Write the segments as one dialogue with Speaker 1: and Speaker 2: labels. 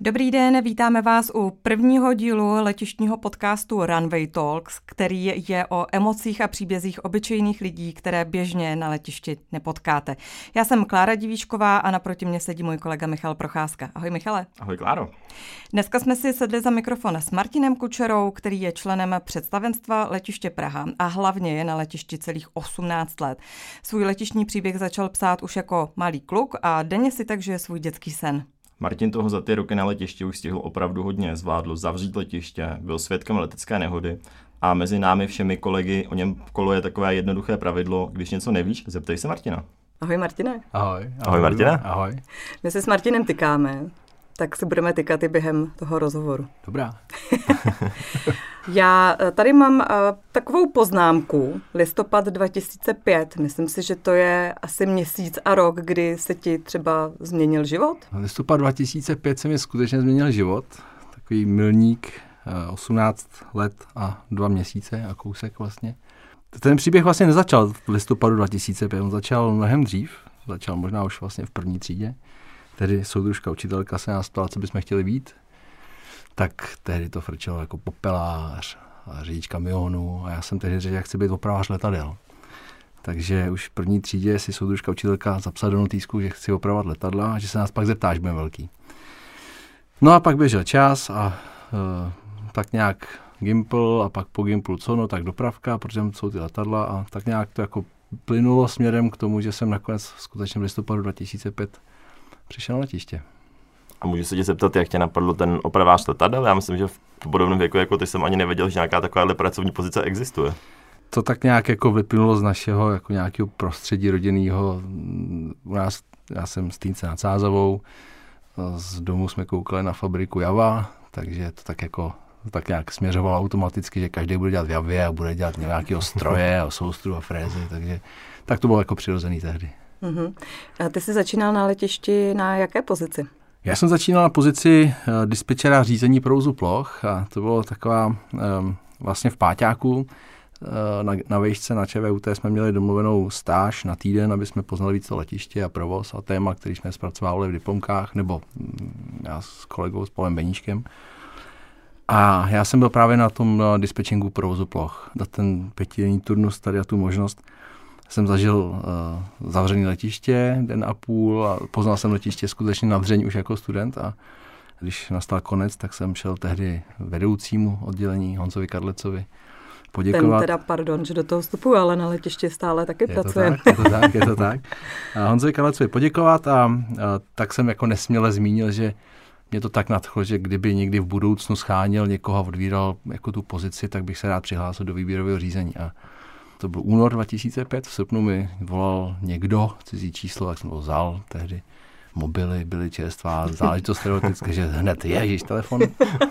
Speaker 1: Dobrý den, vítáme vás u prvního dílu letištního podcastu Runway Talks, který je o emocích a příbězích obyčejných lidí, které běžně na letišti nepotkáte. Já jsem Klára Divíčková a naproti mě sedí můj kolega Michal Procházka. Ahoj Michale.
Speaker 2: Ahoj Kláro.
Speaker 1: Dneska jsme si sedli za mikrofon s Martinem Kučerou, který je členem představenstva letiště Praha a hlavně je na letišti celých 18 let. Svůj letištní příběh začal psát už jako malý kluk a denně si tak žije svůj dětský sen.
Speaker 2: Martin toho za ty roky na letišti už stihl opravdu hodně, zvládl zavřít letiště, byl svědkem letecké nehody a mezi námi všemi kolegy o něm koluje takové jednoduché pravidlo, když něco nevíš, zeptej se Martina.
Speaker 1: Ahoj Martine.
Speaker 3: Ahoj.
Speaker 2: Ahoj Martine.
Speaker 3: Ahoj.
Speaker 1: My se s Martinem tykáme, tak si budeme tykat i během toho rozhovoru.
Speaker 3: Dobrá.
Speaker 1: Já tady mám takovou poznámku, listopad 2005. Myslím si, že to je asi měsíc a rok, kdy se ti třeba změnil život.
Speaker 3: Listopad 2005 se mi skutečně změnil život. Takový milník, 18 let a 2 měsíce a kousek vlastně. Ten příběh vlastně nezačal v listopadu 2005, on začal mnohem dřív. Začal možná už vlastně v první třídě. Tedy soudružka učitelka se nás ptala, co bychom chtěli být. Tak tehdy to frčelo jako popelář a řidič kamionu a já jsem tehdy řekl, jak chci být opravář letadel. Takže už v první třídě si soudružka učitelka zapsala do notýsku, že chci opravovat letadla a že se nás pak zeptá, až budeme velký. No a pak běžel čas a tak nějak Gimpl a pak po Gimplu co, no tak dopravka, protože jsou ty letadla a tak nějak to jako plynulo směrem k tomu, že jsem nakonec skutečně v listopadu 2005 přišel na letiště.
Speaker 2: A můžu se tě zeptat, jak tě napadlo ten opravář letadel? Já myslím, že v podobném věku jako ty jsem ani nevěděl, že nějaká takováhle pracovní pozice existuje.
Speaker 3: To tak nějak jako vyplynulo z našeho jako nějakého prostředí rodinného. U nás, já jsem z Týnce nad Sázavou, z domu jsme koukali na fabriku Java, takže to tak jako tak nějak směřovalo automaticky, že každý bude dělat v Javě a bude dělat nějakého stroje a soustru a frézy, takže tak to bylo jako přirozený tehdy.
Speaker 1: Uh-huh. A ty jsi začínal na letišti na jaké pozici?
Speaker 3: Já jsem začínal na pozici dispečera řízení provozu ploch a to bylo taková vlastně v páťáku na vejšce na ČVUT jsme měli domluvenou stáž na týden, aby jsme poznali víc to letiště a provoz a téma, který jsme zpracovávali v diplomkách, nebo já s kolegou s Pavlem Beníčkem. A já jsem byl právě na tom dispečingu provozu ploch. Na ten 5denní turnus tady a tu možnost jsem zažil zavřený letiště, den a půl a poznal jsem letiště skutečně na dřeň už jako student a když nastal konec, tak jsem šel tehdy vedoucímu oddělení Honzovi Karlecovi poděkovat.
Speaker 1: Ten teda, pardon, že do toho vstupuji, ale na letišti stále taky pracujeme.
Speaker 3: Je to tak. A Honzovi Karlecovi poděkovat a tak jsem jako nesměle zmínil, že mě to tak nadchlo, že kdyby někdy v budoucnu scháněl někoho a odvíral jako tu pozici, tak bych se rád přihlásil do výběrového řízení. A to byl únor 2005, v srpnu mi volal někdo, cizí číslo, tak jsem to vzal tehdy. Mobily byly čerstvá, záležitost teoretické, že hned ježíš telefon.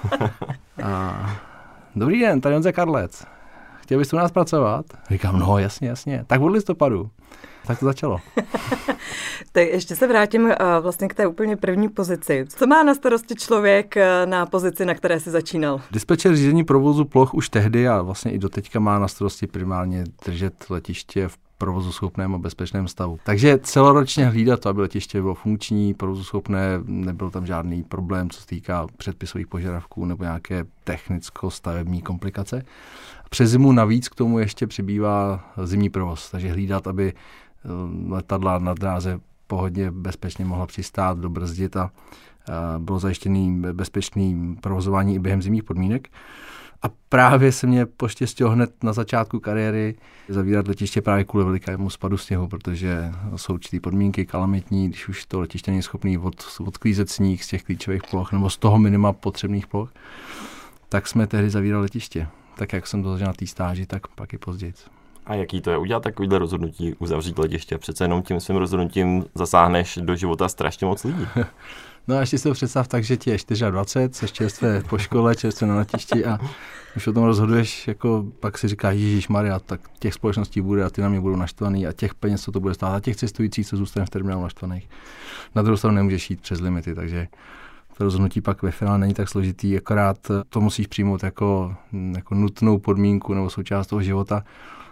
Speaker 3: A dobrý den, tady Honza Karlec. Chtěl bys u nás pracovat? Říkám, no jasně. Tak od listopadu. Tak to začalo.
Speaker 1: Tak ještě se vrátím vlastně k té úplně první pozici. Co má na starosti člověk na pozici, na které si začínal?
Speaker 3: Dispečer řízení provozu ploch už tehdy a vlastně i doteďka má na starosti primárně držet letiště v provozuschopném a bezpečném stavu. Takže celoročně hlídat to, aby letiště bylo funkční, provozuschopné, nebyl tam žádný problém, co se týká předpisových požadavků nebo nějaké technicko-stavební komplikace. Přes zimu navíc k tomu ještě přibývá zimní provoz, takže hlídat, aby letadla na dráze pohodně bezpečně mohla přistát, dobrzdit a bylo zajištěný bezpečný provozování i během zimních podmínek. A právě se mě poštěstilo hned na začátku kariéry zavírat letiště právě kvůli velikému spadu sněhu, protože jsou určitý podmínky kalamitní, když už to letiště není schopný odklízet sníh z těch klíčových ploch nebo z toho minima potřebných ploch, tak jsme tehdy zavírali letiště. Tak jak jsem to zažil na té stáži, tak pak i později.
Speaker 2: A jaký to je udělat takovýhle rozhodnutí, uzavřít letiště? Přece jenom tím svým rozhodnutím zasáhneš do života strašně moc lidí.
Speaker 3: No a ještě si to představ tak, že ti je 24, jsi čerstvě po škole, čerstvě na letišti a už o tom rozhoduješ, jako pak si říkáš, ježišmarja, tak těch společností bude a ty na mě budou naštvaný a těch peněz, co to bude stát a těch cestujících, co zůstane v terminálu naštvaných. Na druhou stranu nemůžeš jít přes limity, takže to rozhodnutí pak ve finále není tak složitý, akorát to musíš přijmout jako nutnou podmínku nebo součást toho života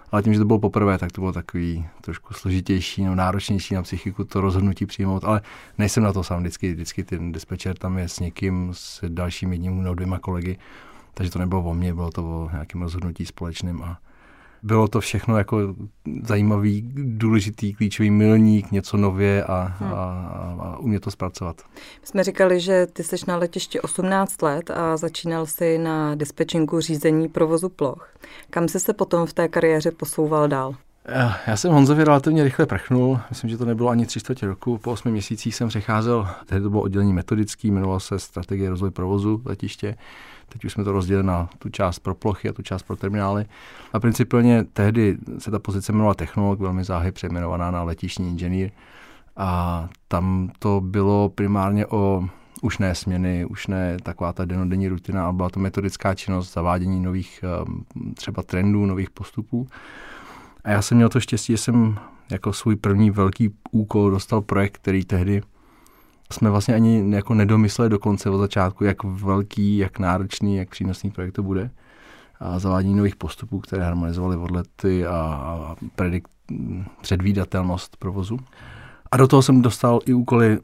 Speaker 3: Ale tím, že to bylo poprvé, tak to bylo takový trošku složitější, no, náročnější na psychiku to rozhodnutí přijmout, ale nejsem na to sám, vždycky ten dispečer tam je s někým, s dalším jedním nebo 2 kolegy, takže to nebylo o mně, bylo to o nějakém rozhodnutí společným a bylo to všechno jako zajímavý, důležitý, klíčový milník, něco nově a umět to zpracovat.
Speaker 1: My jsme říkali, že ty jsi na letišti 18 let a začínal jsi na dispečinku řízení provozu ploch. Kam jsi se potom v té kariéře posouval dál?
Speaker 3: Já jsem Honzovi relativně rychle prchnul, myslím, že to nebylo ani 3/4 roku, po 8 měsících jsem přecházel, tehdy to bylo oddělení metodický, jmenovalo se Strategie rozvoj provozu letiště, teď už jsme to rozdělili na tu část pro plochy a tu část pro terminály a principiálně tehdy se ta pozice jmenovala technolog, velmi záhy přejmenovaná na letištní inženýr a tam to bylo primárně o už ne směny, už ne taková ta dennodenní rutina, ale byla to metodická činnost, zavádění nových třeba trendů, nových postupů. A já jsem měl to štěstí, že jsem jako svůj první velký úkol dostal projekt, který tehdy jsme vlastně ani jako nedomysleli dokonce od začátku, jak velký, jak náročný, jak přínosný projekt to bude. A zavádění nových postupů, které harmonizovaly odlety a předvídatelnost provozu. A do toho jsem dostal i úkoly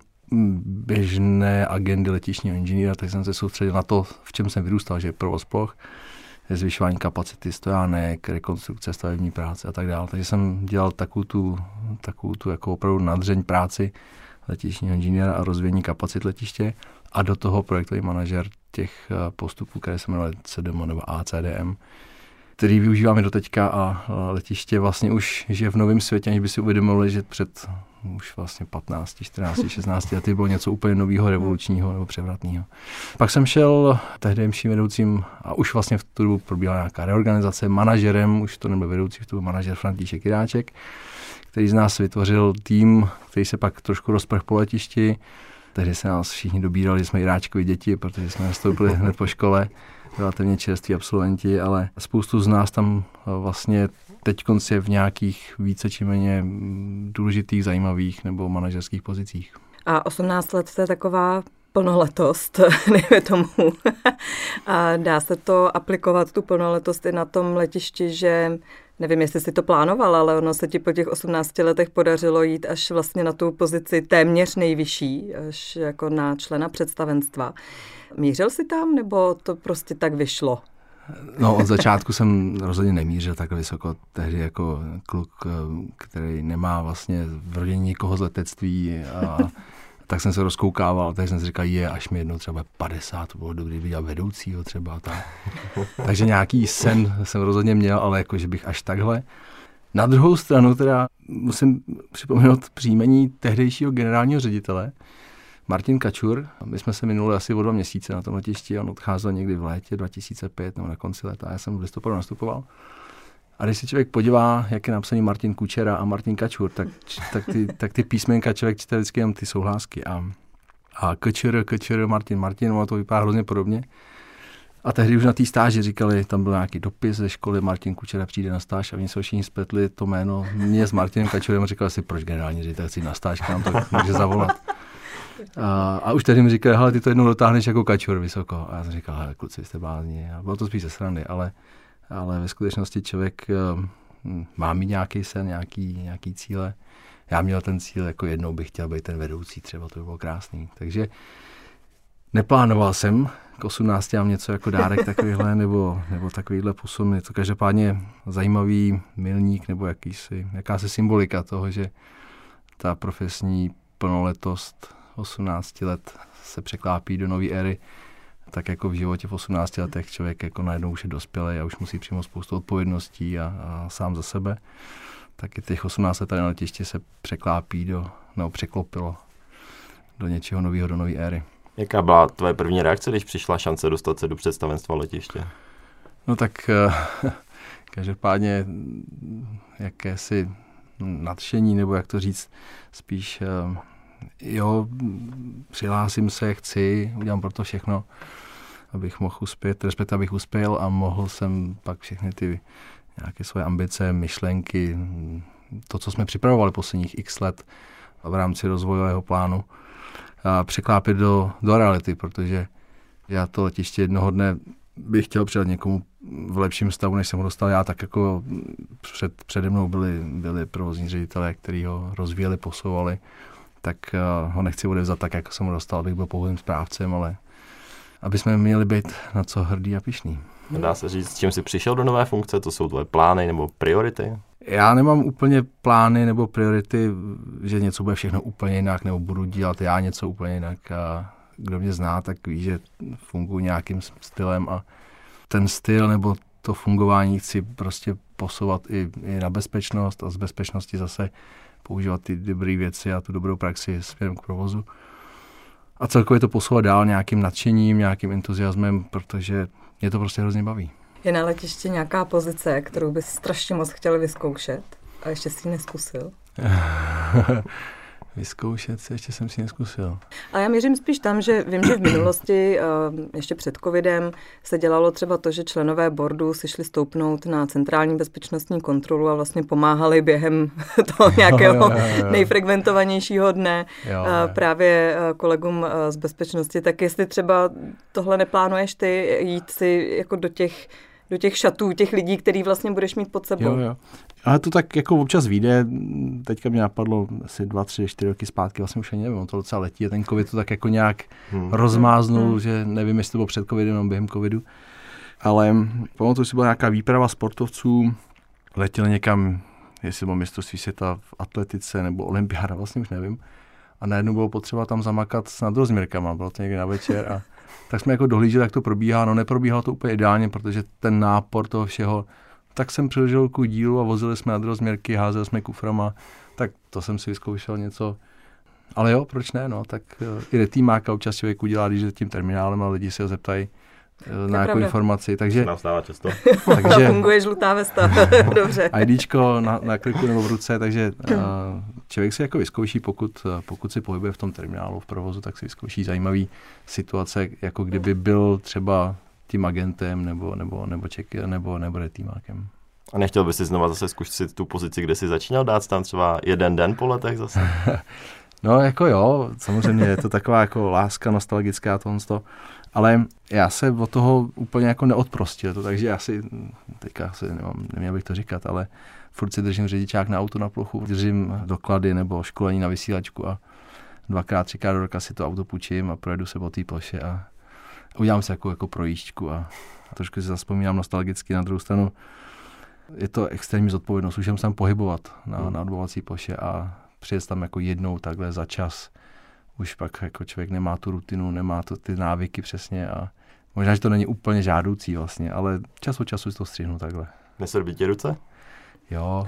Speaker 3: běžné agendy letištního inženýra, tak jsem se soustředil na to, v čem jsem vyrůstal, že je provoz ploch, zvyšování kapacity stojánek, rekonstrukce stavební práce a tak dále. Takže jsem dělal takovou tu jako opravdu nadřeň práci letištního inženýra a rozvíjení kapacit letiště a do toho projektový manažer těch postupů, které se jmenovaly CDM nebo ACDM, který využíváme do teďka a letiště vlastně už žije v novém světě, aniž by si uvědomili, že před už vlastně 15, 14, 16 lety bylo něco úplně nového, revolučního nebo převratného. Pak jsem šel tehdejším vedoucím a už vlastně v tu dobu probíhala nějaká reorganizace, manažerem, už to nebyl vedoucí, to byl manažer František Jiráček, který z nás vytvořil tým, který se pak trošku rozprch po letišti. Tehdy se nás všichni dobírali, jsme Jiráčkovi děti, protože jsme nastoupili hned po škole, relativně čerství absolventi, ale spoustu z nás tam vlastně teď je v nějakých více či méně důležitých, zajímavých nebo manažerských pozicích.
Speaker 1: A 18 let to je taková plnoletost, dejme tomu. A dá se to aplikovat, tu plnoletost i na tom letišti, že nevím, jestli si to plánoval, ale ono se ti po těch 18 letech podařilo jít až vlastně na tu pozici téměř nejvyšší, až jako na člena představenstva. Mířil jsi tam, nebo to prostě tak vyšlo?
Speaker 3: No, od začátku jsem rozhodně nemířil takhle vysoko. Tehdy jako kluk, který nemá vlastně v rodině nikoho z letectví a tak jsem se rozkoukával, tak jsem si říkal, až mi jednou třeba 50, to bylo dobrý vidět vedoucího třeba. Takže nějaký sen jsem rozhodně měl, ale jako, že bych až takhle. Na druhou stranu teda musím připomenout příjmení tehdejšího generálního ředitele, Martin Kačur. My jsme se minuli asi o 2 měsíce na tom letišti, on odcházel někdy v létě 2005 nebo na konci léta, já jsem v listopadu nastupoval. A když se člověk podívá, jak je napsaný Martin Kučera a Martin Kačur, tak ty písmenka člověk čte vždycky jen ty souhlásky. A Kačur, Martin, ono to vypadá hrozně podobně. A tehdy už na té stáži říkali, tam byl nějaký dopis ze školy, Martin Kučera přijde na stáž a oni se všichni spletli to jméno mě s Martinem Kačurem a říkali si, proč generální ředitel chci na stáž, nám to může zavolat. A už tehdy mi říkali, hele, ty to jednou dotáhneš jako Kačur vysoko. A já jsem říkal, hele, kluci, jste blázni. A bylo to spíš ze srandy, ale ve skutečnosti člověk má mít nějaký sen, nějaký cíle. Já měl ten cíl, jako jednou bych chtěl být ten vedoucí, třeba to by bylo krásný. Takže neplánoval jsem k 18 mám něco jako dárek takovýhle, nebo takovýhle posun. Je to každopádně zajímavý milník, nebo jakási symbolika toho, že ta profesní plnoletost 18 let se překlápí do nové éry, tak jako v životě v 18 letech člověk jako najednou už je dospělý a už musí přijmout spoustu odpovědností a sám za sebe. Tak i těch 18 let tady na letiště se překlopilo do něčeho nového, do nové éry.
Speaker 2: Jaká byla tvoje první reakce, když přišla šance dostat se do představenstva letiště?
Speaker 3: No tak každopádně jakési nadšení, nebo jak to říct, spíš přihlásím se, udělám pro to všechno, abych mohl uspět, respektive abych uspěl a mohl jsem pak všechny ty nějaké svoje ambice, myšlenky, to, co jsme připravovali posledních x let v rámci rozvojového plánu, a překlápit do reality, protože já to letiště jednoho dne bych chtěl předat někomu v lepším stavu, než jsem ho dostal já, tak jako přede mnou byli provozní ředitelé, kteří ho rozvíjeli, posouvali, tak ho nechci odevzat tak, jako jsem ho dostal, abych byl pouhým správcem, ale aby jsme měli být na co hrdý a pyšný.
Speaker 2: Dá se říct, s čím jsi přišel do nové funkce, to jsou tvoje plány nebo priority?
Speaker 3: Já nemám úplně plány nebo priority, že něco bude všechno úplně jinak, nebo budu dělat já něco úplně jinak. A kdo mě zná, tak ví, že funguji nějakým stylem a ten styl nebo to fungování chci prostě posouvat i na bezpečnost a z bezpečnosti zase používat ty dobré věci a tu dobrou praxi směrem k provozu. A celkově to posouvat dál nějakým nadšením, nějakým entuziasmem, protože mě to prostě hrozně baví.
Speaker 1: Je na letišti nějaká pozice, kterou bys strašně moc chtěl vyzkoušet a ještě si ji neskusil?
Speaker 3: Vyzkoušet se, ještě jsem si neskusil.
Speaker 1: A já měřím spíš tam, že vím, že v minulosti, ještě před covidem, se dělalo třeba to, že členové boardu si šli stoupnout na centrální bezpečnostní kontrolu a vlastně pomáhali během toho nějakého nejfrekventovanějšího dne právě kolegům z bezpečnosti. Tak jestli třeba tohle neplánuješ ty jít si jako do těch šatů, těch lidí, který vlastně budeš mít pod sebou.
Speaker 3: Jo. Ale to tak jako občas vyjde. Teďka mě napadlo asi 2, 3, 4 roky zpátky, vlastně už ani nevím, to docela letí a ten covid to tak jako nějak rozmáznul, že nevím, jestli to bylo před covidem nebo během covidu. Ale pamatuju si, byla nějaká výprava sportovců, letěli někam, jestli bylo mistrovství světa v atletice nebo olympiáda, vlastně už nevím. A najednou bylo potřeba tam zamakat s nadrozměrkama, bylo to někdy na večer a tak jsme jako dohlíželi, jak to probíhá. No neprobíhalo to úplně ideálně, protože ten nápor toho všeho, tak jsem přiložil ku dílu a vozili jsme nadrozměrky, házeli jsme kuframa, tak to jsem si vyzkoušel něco. Ale jo, proč ne, no, tak i retýmáka občas člověk udělá, když je tím terminálem a lidi se ho zeptají na nějakou informaci. Takže
Speaker 2: nám stává často.
Speaker 1: Takže funguje žlutá vesta, dobře.
Speaker 3: IDčko na kliku nebo v ruce, takže člověk si jako vyzkouší, pokud si pohybuje v tom terminálu v provozu, tak si vyzkouší zajímavý situace, jako kdyby byl třeba tím agentem nebo retýmákem.
Speaker 2: A nechtěl bys si znova zase zkusit tu pozici, kde jsi začínal, dát tam třeba jeden den po letech zase?
Speaker 3: No jako jo, samozřejmě je to taková jako láska nostalgická tohle. Ale já se od toho úplně jako neodprostil, takže já si, teďka asi neměl bych to říkat, ale furt si držím řidičák na auto na plochu, držím doklady nebo školení na vysílačku a 2x, 3x do roka si to auto půjčím a projedu se po té ploše a udělám si jako projížďku a trošku si zavzpomínám nostalgicky. Na druhou stranu je to extrémní zodpovědnost, už jsem tam pohybovat na odbavovací ploše a přijet tam jako jednou takhle za čas. Už pak jako člověk nemá tu rutinu, nemá ty návyky přesně a možná, že to není úplně žádoucí vlastně, ale čas od času si to střihnu takhle.
Speaker 2: Nesrbí tě ruce?
Speaker 3: Jo.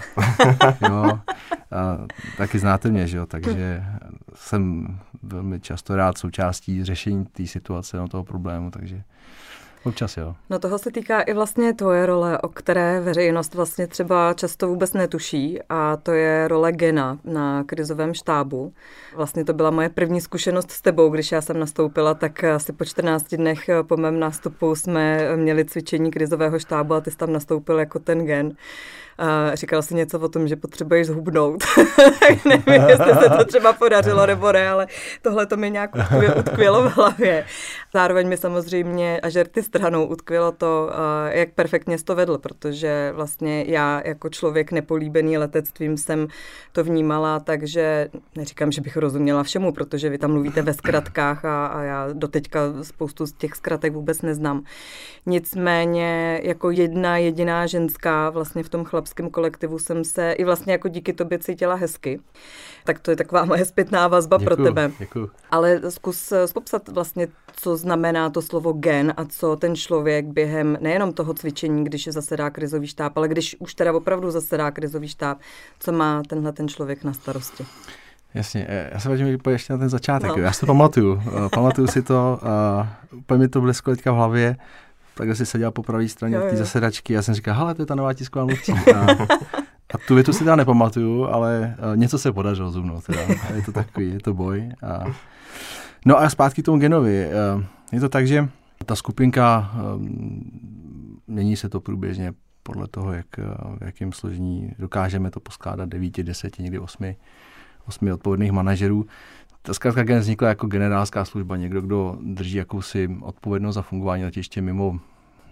Speaker 3: A taky znáte mě, že jo, takže jsem velmi často rád součástí řešení té situace, toho problému, takže občas jo.
Speaker 1: No toho se týká i vlastně tvoje role, o které veřejnost vlastně třeba často vůbec netuší a to je role Gena na krizovém štábu. Vlastně to byla moje první zkušenost s tebou, když já jsem nastoupila, tak asi po 14 dnech po mém nástupu jsme měli cvičení krizového štábu a ty jsi tam nastoupil jako ten Gen. Říkal jsi něco o tom, že potřebuješ zhubnout. Nevím, jestli se to třeba podařilo nebo ne, ale tohle to mi nějak utkvělo v hlavě. Zároveň mi samozřejmě, a žerty stranou, utkvělo to, jak perfektně jsi to vedl, protože vlastně já jako člověk nepolíbený letectvím jsem to vnímala, takže neříkám, že bych rozuměla všemu, protože vy tam mluvíte ve zkratkách a já doteďka spoustu z těch zkratek vůbec neznám. Nicméně jako jedna jediná ženská vlastně v tom chlapském kolektivu jsem se i vlastně jako díky tobě cítila hezky. Tak to je taková moje zpětná vazba pro tebe.
Speaker 3: Děkuju.
Speaker 1: Ale zkus popsat vlastně, co znamená to slovo Gen a co ten člověk během nejenom toho cvičení, když je zasedá krizový štáb, ale když už teda opravdu zasedá krizový štáb, co má tenhle ten člověk na starosti.
Speaker 3: Jasně, já se vrátím ještě na ten začátek. No. Já si to pamatuju si to, úplně mi to blesklo teďka v hlavě, takhle si seděl po pravé straně té zasedačky, já jsem říkal, hele, to je ta nová tisková mluvčí. A tu větu si teda nepamatuju, ale něco se podařilo zubnout. Je to takový, je to boj. No a zpátky k tomu Genovi. Je to tak, že ta skupinka, mění se to průběžně podle toho, v jakém složení dokážeme to poskládat 9, 10, někdy 8 odpovědných manažerů. Ta zkrátka Gen vznikla jako generálská služba, někdo, kdo drží jakousi odpovědnost za fungování letiště mimo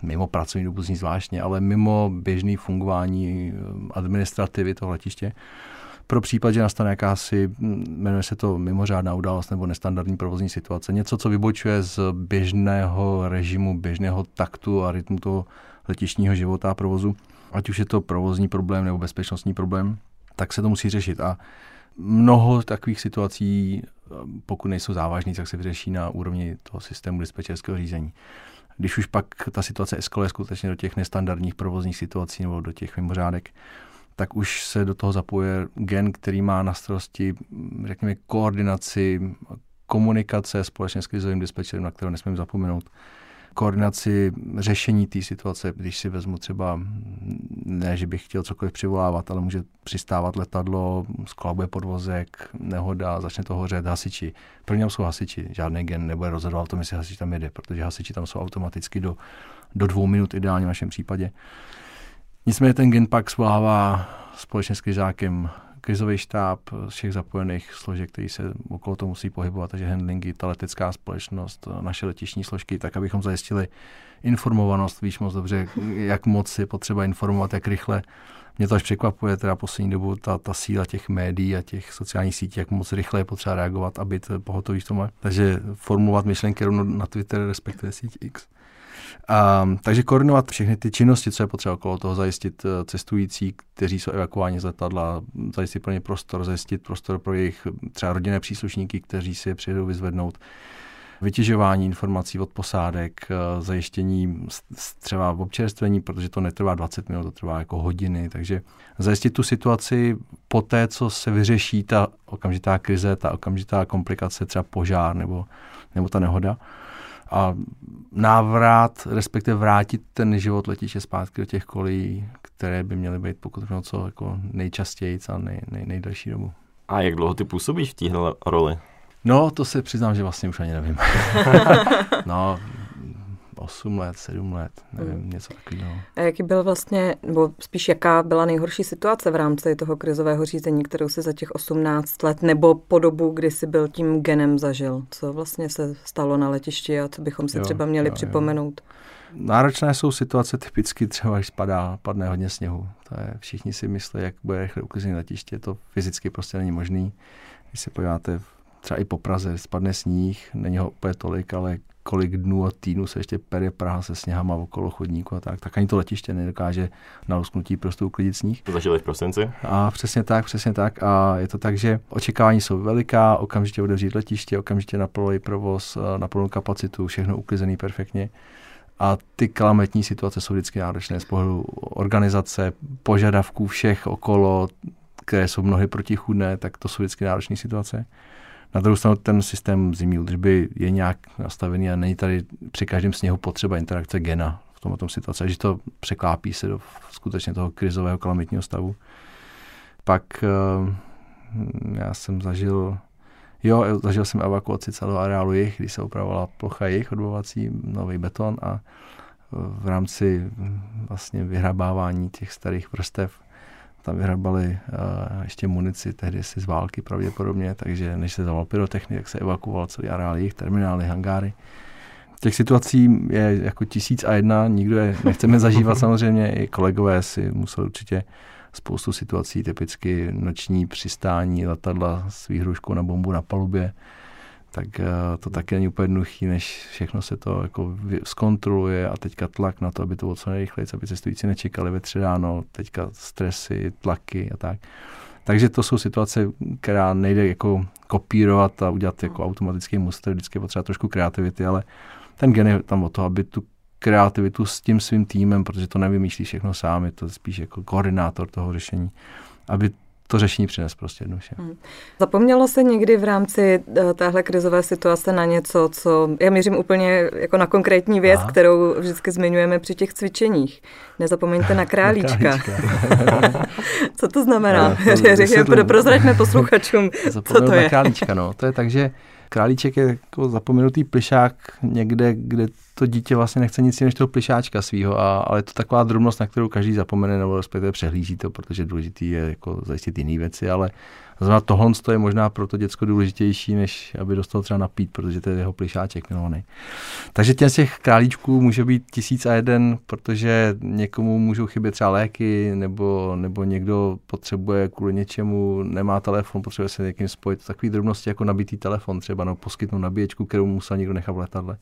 Speaker 3: mimo pracovní dobu zní zvláštně, ale mimo běžný fungování administrativy toho letiště. Pro případ, že nastane jakási, jmenuje se to mimořádná událost nebo nestandardní provozní situace, něco, co vybočuje z běžného režimu, běžného taktu a rytmu toho letištního života a provozu, ať už je to provozní problém nebo bezpečnostní problém, tak se to musí řešit. A mnoho takových situací, pokud nejsou závažný, tak se vyřeší na úrovni toho systému dispečerského řízení. Když už pak ta situace eskaluje skutečně do těch nestandardních provozních situací nebo do těch mimořádek, tak už se do toho zapojuje gen, který má na starosti, řekněme, koordinaci, komunikace společně s krizovým dispečerem, na kterou nesmím zapomenout, koordinaci řešení té situace, když si vezmu třeba, ne, že bych chtěl cokoliv přivolávat, ale může přistávat letadlo, skolabuje podvozek, nehoda, začne to hořet, hasiči. První jsou hasiči, žádný gen nebude rozhodovat o tom, jestli hasič tam jede, protože hasiči tam jsou automaticky do 2 minut ideálně v našem případě. Nicméně ten gen pak svolává společně s krizákem krizový štáb všech zapojených složek, který se okolo toho musí pohybovat, takže handlingy, ta letecká společnost, naše letištní složky, tak abychom zajistili informovanost, víš moc dobře, jak moc je potřeba informovat, jak rychle. Mě to až překvapuje, teda poslední dobu ta síla těch médií a těch sociálních sítí, jak moc rychle je potřeba reagovat a být pohotový v tom. Takže formulovat myšlenky rovno na Twitter, respektive síť X. Takže koordinovat všechny ty činnosti, co je potřeba okolo toho, zajistit cestující, kteří jsou evakuováni z letadla, zajistit pro ně prostor, zajistit prostor pro jejich třeba rodinné příslušníky, kteří si je přijedou vyzvednout, vytěžování informací od posádek, zajištění třeba občerstvení, protože to netrvá 20 minut, to trvá jako hodiny, takže zajistit tu situaci po té, co se vyřeší ta okamžitá krize, ta okamžitá komplikace, třeba požár nebo ta nehoda. A návrat, respektive vrátit ten život letiště zpátky do těch kolejí, které by měly být pokud možno co jako nejčastěji a nejdelší dobu.
Speaker 2: A jak dlouho ty působíš v téhle roli?
Speaker 3: No, to se přiznám, že vlastně už ani nevím. No, 8 let, 7 let, nevím, něco takového.
Speaker 1: A jaký byl vlastně, nebo spíš jaká byla nejhorší situace v rámci toho krizového řízení, kterou si za těch 18 let nebo po dobu, kdy jsi byl tím genem zažil? Co vlastně se stalo na letišti a co bychom si třeba měli připomenout?
Speaker 3: Náročné jsou situace typicky třeba, když padne hodně sněhu. Všichni si myslí, jak bude rychle uklizené letiště, to fyzicky prostě není možný. Když se podíváte třeba i po Praze, spadne sníh, není ho úplně tolik, ale kolik dnů a týdnů se ještě pere Praha se sněhama okolo chodníku a tak ani to letiště nedokáže na lusknutí prostě uklidit sníh.
Speaker 2: To zažili v prosinci?
Speaker 3: A přesně tak. A je to tak, že očekávání jsou veliká, okamžitě otevřít letiště, okamžitě na plný provoz, na plnou kapacitu, všechno uklizený perfektně. A ty kalamitní situace jsou vždycky náročné z pohledu organizace, požadavků všech okolo, které jsou mnohdy protichůdné, tak to jsou vždycky náročné situace. Na druhou stranu ten systém zimní údržby je nějak nastavený a není tady při každém sněhu potřeba interakce gena v tomto situaci, že to překlápí se do skutečně toho krizového kalamitního stavu. Pak já jsem zažil jsem evakuaci celého areálu Jih, kdy se opravovala plocha Jih, odbojovací, nový beton a v rámci vlastně vyhrabávání těch starých vrstev tam vyhrabali ještě munici, tehdy si z války pravděpodobně, takže než se zavolal pyrotechnik, tak se evakuoval celý areál Jih, terminály, hangáry. Těch situací je jako 1001, nikdo je nechceme zažívat samozřejmě, i kolegové si museli určitě spoustu situací, typicky noční přistání letadla s výhruškou na bombu na palubě, tak to taky není úplně jednoduchý, než všechno se to jako zkontroluje a teďka tlak na to, aby to bylo co nejrychleji, aby cestující nečekali ve 3 ráno, teďka stresy, tlaky a tak. Takže to jsou situace, která nejde jako kopírovat a udělat jako automatický muster, vždycky je potřeba trošku kreativity, ale ten gen je tam o to, aby tu kreativitu s tím svým týmem, protože to nevymýšlí všechno sám, je to spíš jako koordinátor toho řešení, aby to řešení přines prostě jednoduše.
Speaker 1: Zapomnělo se někdy v rámci téhle krizové situace na něco, co já mířím úplně jako na konkrétní věc, kterou vždycky zmiňujeme při těch cvičeních. Nezapomeňte na králíčka. Co to znamená? Prozraďme posluchačům, co to je.
Speaker 3: Na králíčka, no. To je tak, že králíček je jako zapomenutý plišák někde, kde to dítě vlastně nechce nic jiného než toho plišáčka svýho, ale je to taková drobnost, na kterou každý zapomene nebo respektive přehlíží to, protože důležitý je jako zajistit jiné věci, ale To znamená, tohle je možná pro to děcko důležitější, než aby dostal třeba napít, protože to je jeho plišáček milovaný. Takže těch králíčků může být 1001, protože někomu můžou chybět třeba léky, nebo někdo potřebuje kvůli něčemu, nemá telefon, potřebuje se někým spojit. Takový drobnosti jako nabitý telefon třeba, no, poskytnout nabíječku, kterou musel někdo nechat v letadle.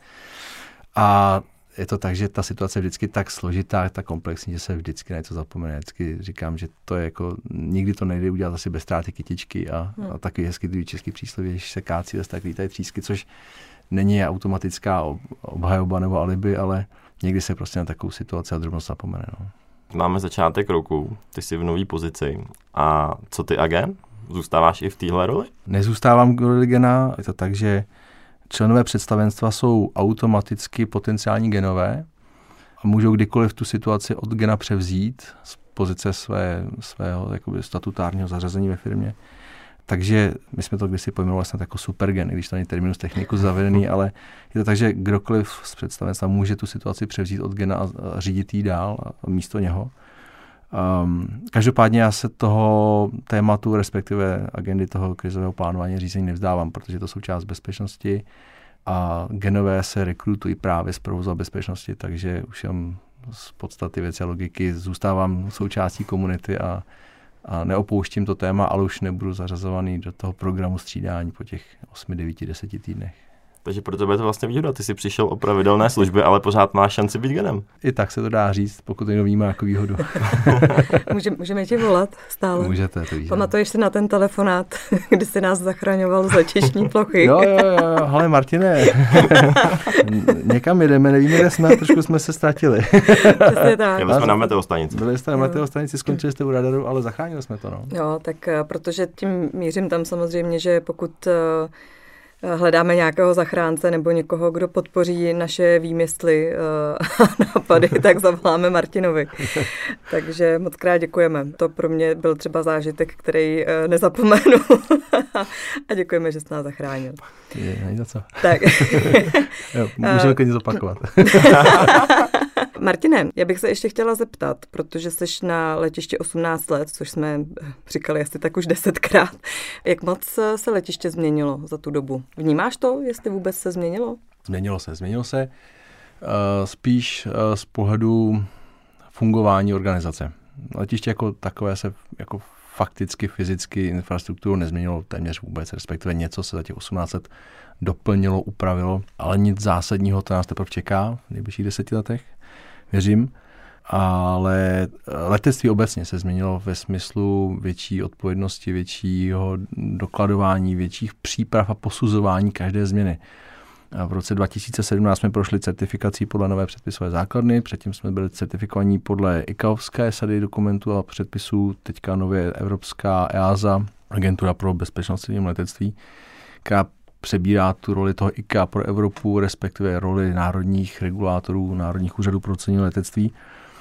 Speaker 3: A je to tak, že ta situace je vždycky tak složitá, tak komplexní, že se vždycky na něco zapomene. Vždycky říkám, že to je jako, nikdy to nejde udělat asi bez ztráty kytičky a takový hezký druhý český přísloví, když se kácí, tak lítají třísky, což není automatická obhajoba nebo alibi, ale někdy se prostě na takovou situaci a drobnost zapomene. No.
Speaker 2: Máme začátek roku, ty jsi v nový pozici. A co ty, agent? Zůstáváš i v téhle roli?
Speaker 3: Nezůstávám v roli gena, je to tak, že členové představenstva jsou automaticky potenciální genové a můžou kdykoliv tu situaci od gena převzít z pozice svého jakoby statutárního zařazení ve firmě. Takže my jsme to kdysi pojmenovali snad jako supergen, i když to není terminus technicus zavedený, ale je to tak, že kdokoliv z představenstva může tu situaci převzít od gena a řídit ji dál a místo něho. Každopádně já se toho tématu, respektive agendy toho krizového plánování řízení nevzdávám, protože to jsou část bezpečnosti a genové se rekrutují právě z provozu a bezpečnosti, takže už jen z podstaty věci a logiky zůstávám součástí komunity a neopouštím to téma, ale už nebudu zařazovaný do toho programu střídání po těch 8, 9, 10 týdnech.
Speaker 2: Takže pro tebe je to vlastně výhoda. Ty jsi přišel o pravidelné služby, ale pořád máš šanci být genem.
Speaker 3: I tak se to dá říct, pokud to někdo vnímá jako výhodu.
Speaker 1: Můžeme tě volat stále.
Speaker 3: Můžete, to víš.
Speaker 1: Pamatuješ si na ten telefonát, kdy jsi nás zachraňoval z letištní plochy?
Speaker 3: Jo, hele Martine, někam jdeme, nevíme, kde jsme, trošku jsme se ztratili.
Speaker 1: Přesně tak.
Speaker 2: Byli jsme na meteostanici.
Speaker 3: Byli jste na meteostanici, skončili jste u radaru, ale zachránili jsme to, no.
Speaker 1: Jo, tak protože tím mířím tam samozřejmě, že pokud hledáme nějakého zachránce nebo někoho, kdo podpoří naše výmysly a nápady, tak zavoláme Martinovi. Takže moc krát děkujeme. To pro mě byl třeba zážitek, který nezapomenu. A děkujeme, že jsi nás zachránil.
Speaker 3: Není za co.
Speaker 1: Tak.
Speaker 3: Jo, můžeme klidně zopakovat.
Speaker 1: Martine, já bych se ještě chtěla zeptat, protože jsi na letišti 18 let, což jsme říkali asi tak už 10krát. Jak moc se letiště změnilo za tu dobu? Vnímáš to, jestli vůbec se změnilo?
Speaker 3: Změnilo se. Spíš z pohledu fungování organizace. Letiště jako takové se jako fakticky, fyzicky infrastrukturu nezměnilo téměř vůbec, respektive něco se za těch 18 let doplnilo, upravilo, ale nic zásadního to nás teprve čeká v nejbližších 10 letech, věřím. Ale letectví obecně se změnilo ve smyslu větší odpovědnosti, většího dokladování, větších příprav a posuzování každé změny. A v roce 2017 jsme prošli certifikací podle nové předpisové základny, předtím jsme byli certifikovaní podle ICAOvské sady dokumentů a předpisů, teďka nově Evropská EASA, Agentura pro bezpečnost civilního letectví, která přebírá tu roli toho ICAO pro Evropu, respektive roli národních regulátorů, národních úřadů pro civilní letectví.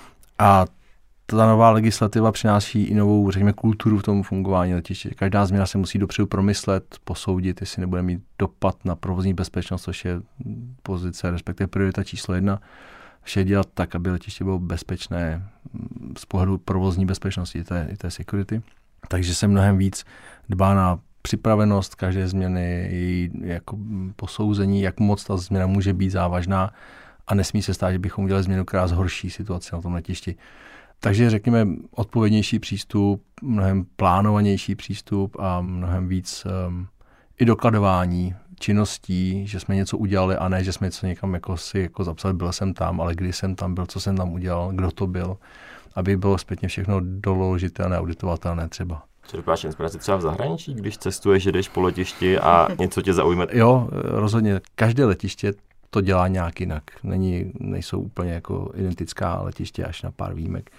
Speaker 3: A ta nová legislativa přináší i novou, řekněme, kulturu v tom fungování letiště. Každá změna se musí dopředu promyslet, posoudit, jestli nebude mít dopad na provozní bezpečnost, což je pozice, respektive priorita číslo 1. Vše dělat tak, aby letiště bylo bezpečné z pohledu provozní bezpečnosti, té security. Takže se mnohem víc dbá na připravenost každé změny, její jako posouzení, jak moc ta změna může být závažná a nesmí se stát, že bychom udělali změnu, která zhorší situaci na tom letišti. Takže řekněme odpovědnější přístup, mnohem plánovanější přístup a mnohem víc i dokladování činností, že jsme něco udělali a ne, že jsme něco někam jako si jako zapsali, byl jsem tam, ale kdy jsem tam byl, co jsem tam udělal, kdo to byl, aby bylo zpětně všechno doložitelné, auditovatelné třeba.
Speaker 2: Čerpáš inspiraci třeba v zahraničí, když cestuješ, jdeš po letišti a něco tě zaujme?
Speaker 3: Jo, rozhodně. Každé letiště to dělá nějak jinak. Nejsou úplně jako identická letiště až na pár výjimek.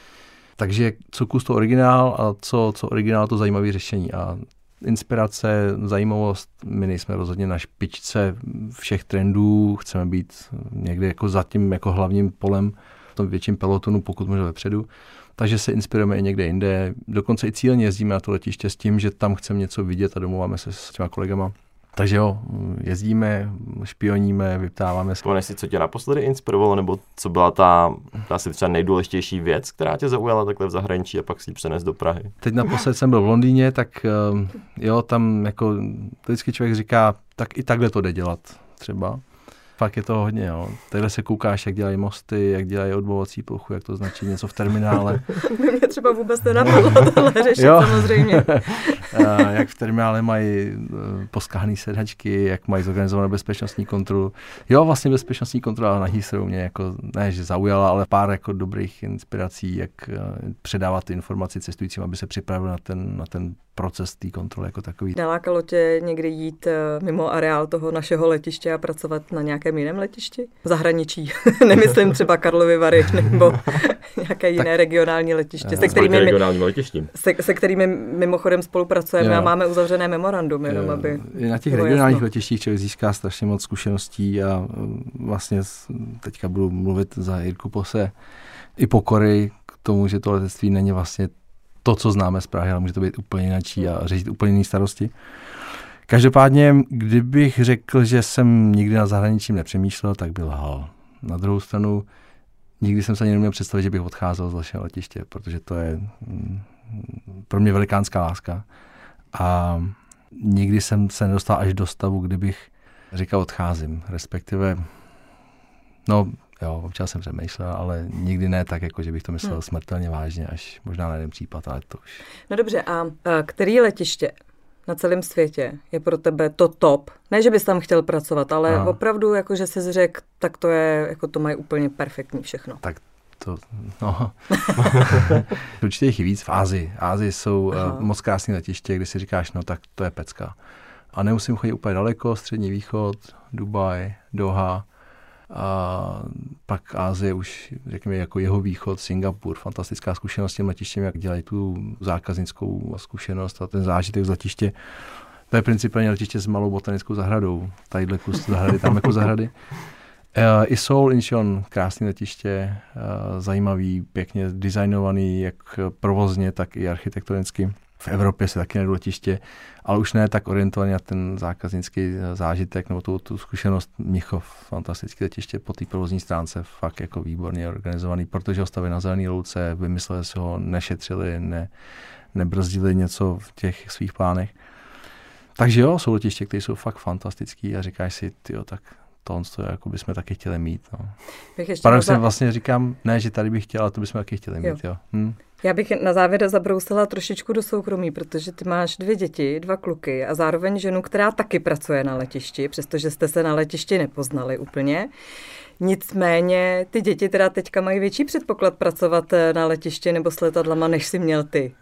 Speaker 3: Takže co kus to originál a co originál to zajímavé řešení. A inspirace, zajímavost, my nejsme rozhodně na špičce všech trendů, chceme být někde jako za tím jako hlavním polem, v tom větším pelotonu, pokud možná vepředu. Takže se inspirujeme i někde jinde. Dokonce i cíleně jezdíme na to letiště s tím, že tam chceme něco vidět a domluváme se s těma kolegama, Takže jo, jezdíme, špioníme, vyptáváme se.
Speaker 2: Vzpomeneš si, co tě naposledy inspirovalo, nebo co byla ta asi třeba nejdůležitější věc, která tě zaujala takhle v zahraničí a pak si ji přenes do Prahy?
Speaker 3: Teď naposled jsem byl v Londýně, tak jo, tam jako vždycky člověk říká, tak i takhle to jde dělat třeba. Fakt je to hodně, jo. Takhle se koukáš, jak dělají mosty, jak dělají odbavovací plochu, jak to značí něco v terminále.
Speaker 1: Mě třeba vůbec nenapadlo tohle řešit, samozřejmě.
Speaker 3: Jak v terminále mají poskáhaný sedačky, jak mají zorganizovanou bezpečnostní kontrolu. Jo, vlastně bezpečnostní kontrola na Heathrow mě jako, ne, že zaujala, ale pár jako dobrých inspirací, jak předávat ty informace cestujícím, aby se připravili na ten proces té kontroly jako takový.
Speaker 1: Nelákalo tě někdy jít mimo areál toho našeho letiště a pracovat na nějakém jiném letišti? V zahraničí. Nemyslím třeba Karlovy Vary nebo nějaké jiné regionální letiště, se kterými mimochodem spolupracujeme a máme uzavřené memorandum, jenom aby...
Speaker 3: I na těch regionálních letištích člověk získá strašně moc zkušeností a vlastně teďka budu mluvit za Jirku Pose i pokory k tomu, že to letectví není vlastně to, co známe z Prahy, ale může to být úplně jináčí a řešit úplně jiné starosti. Každopádně, kdybych řekl, že jsem nikdy na zahraničím nepřemýšlel, tak byl lhal. Na druhou stranu, nikdy jsem se ani neměl představit, že bych odcházel z našeho letiště, protože to je pro mě velikánská láska. A nikdy jsem se nedostal až do stavu, kdybych říkal odcházím, respektive, no jo, občas jsem přemýšlel, ale nikdy ne tak, jako že bych to myslel smrtelně vážně, až možná na jeden případ, ale to už.
Speaker 1: No dobře, a který letiště na celém světě je pro tebe to top? Ne, že bys tam chtěl pracovat, ale opravdu, jako že jsi řekl, tak to je, jako to mají úplně perfektní všechno.
Speaker 3: Tak to, no. Určitě jich v Ázii. Ázii jsou moc krásné letiště, kdy si říkáš, no tak to je pecka. A nemusím chodit úplně daleko, Střední východ, Dubaj, Doha, a pak Ázie už, řekněme, jako jeho východ, Singapur, fantastická zkušenost s tím letištěm, jak dělají tu zákaznickou zkušenost a ten zážitek z letiště. To je principálně letiště s malou botanickou zahradou. Tadyhle kus zahrady, tam jako zahrady. I Seoul Incheon, krásné letiště, zajímavý, pěkně designovaný, jak provozně, tak i architektonicky. V Evropě se taky najdu letiště, ale už ne tak orientovaný na ten zákaznický zážitek nebo tu zkušenost. Mnichov, fantastické letiště po té provozní stránce, fakt jako výborně organizovaný, protože ho stavili na zelený louce, vymysleli si ho, nešetřili, nebrzdili něco v těch svých plánech. Takže jo, jsou letiště, které jsou fakt fantastický a říkáš si, tyjo, tak to jako bychom taky chtěli mít. No. Paradoxně vlastně říkám, ne, že tady bych chtěla, ale to bychom taky chtěli mít. Jo.
Speaker 1: Já bych na závěr zabrousila trošičku do soukromí, protože ty máš 2 děti, 2 kluky a zároveň ženu, která taky pracuje na letišti, přestože jste se na letišti nepoznali úplně. Nicméně ty děti teda teďka mají větší předpoklad pracovat na letišti nebo s letadlama, než jsi měl ty.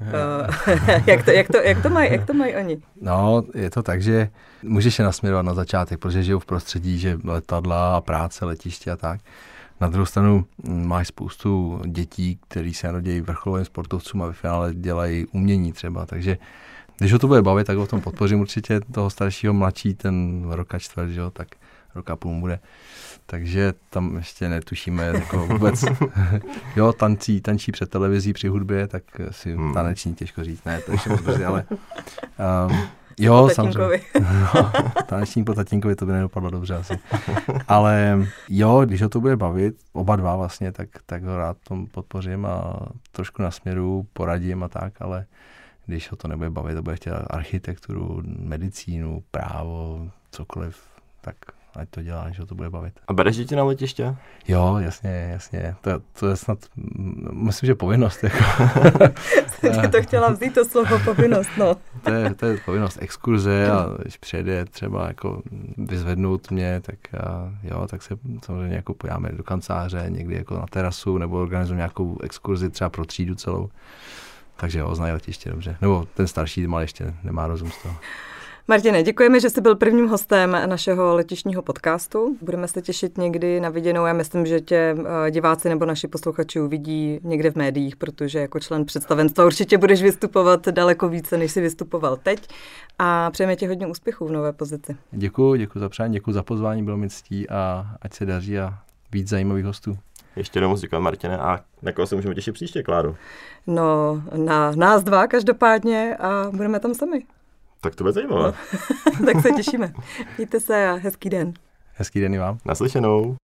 Speaker 1: Jak to mají oni?
Speaker 3: No, je to tak, že můžeš je nasměrovat na začátek, protože žijou v prostředí, že letadla a práce, letiště a tak. Na druhou stranu máš spoustu dětí, který se narodí vrcholovým sportovcům a ve finále dělají umění třeba, takže když ho to bude bavit, tak ho v tom podpořím určitě toho staršího, mladší, ten rok a čtvrt, že jo, tak rok a půl bude. Takže tam ještě netušíme jako vůbec. Jo, tančí před televizí při hudbě, tak si taneční těžko říct. Ne, to ještě moc brzy, ale jo, samozřejmě. No, tanečník po tatínkovi, to by nedopadlo dobře asi. Ale jo, když ho to bude bavit, oba dva vlastně, tak ho rád tom podpořím a trošku nasměru poradím a tak, ale když ho to nebude bavit, to bude chtět architekturu, medicínu, právo, cokoliv, tak ať to dělá, že ho to bude bavit.
Speaker 2: A bereš děti na letiště?
Speaker 3: Jo, jasně. To je snad, myslím, že povinnost. Jako.
Speaker 1: Jsem to chtěla vzít, to slovo povinnost, no.
Speaker 3: To je povinnost exkurze a když přijede třeba jako vyzvednout mě, tak jo, tak se samozřejmě jako pojáme do kanceláře, někdy jako na terasu, nebo organizujeme nějakou exkurzi třeba pro třídu celou. Takže jo, znají letiště dobře. Nebo ten starší malý ještě nemá rozum z toho.
Speaker 1: Martine, děkujeme, že jsi byl prvním hostem našeho letištního podcastu. Budeme se těšit někdy na viděnou. Já myslím, že tě diváci nebo naši posluchači uvidí někde v médiích, protože jako člen představenstva určitě budeš vystupovat daleko více, než jsi vystupoval teď. A přejeme ti hodně úspěchů v nové pozici.
Speaker 3: Děkuji za přání, děkuji za pozvání, bylo mi ctí a ať se daří a víc zajímavých hostů.
Speaker 2: Ještě jednou moc děkuji, Martine, a na koho se můžeme těšit příště, Kláro?
Speaker 1: No, na nás dva každopádně a budeme tam sami.
Speaker 2: Tak to bude zajímavé.
Speaker 1: Tak se těšíme. Mějte se a hezký den.
Speaker 3: Hezký den i vám.
Speaker 2: Naslyšenou.